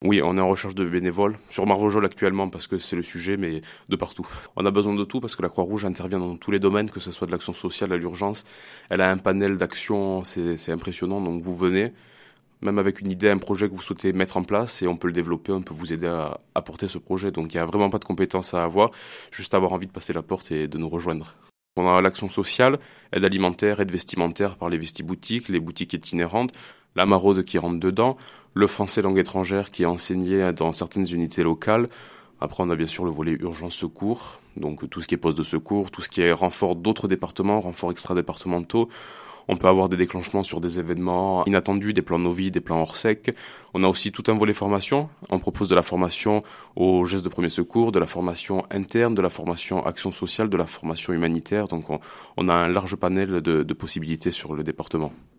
Oui, on est en recherche de bénévoles, sur Marvejols actuellement parce que c'est le sujet, mais de partout. On a besoin de tout parce que la Croix-Rouge intervient dans tous les domaines, que ce soit de l'action sociale à l'urgence. Elle a un panel d'actions, c'est impressionnant, donc vous venez, même avec une idée, un projet que vous souhaitez mettre en place et on peut le développer, on peut vous aider à porter ce projet. Donc il n'y a vraiment pas de compétences à avoir, juste avoir envie de passer la porte et de nous rejoindre. On a l'action sociale, aide alimentaire, aide vestimentaire par les vestiboutiques, les boutiques itinérantes, la maraude qui rentre dedans, le français langue étrangère qui est enseigné dans certaines unités locales. Après, on a bien sûr le volet urgence secours, donc tout ce qui est poste de secours, tout ce qui est renfort d'autres départements, renfort extra-départementaux. On peut avoir des déclenchements sur des événements inattendus, des plans Novi, des plans hors sec. On a aussi tout un volet formation. On propose de la formation aux gestes de premier secours, de la formation interne, de la formation action sociale, de la formation humanitaire. Donc on a un large panel de possibilités sur le département.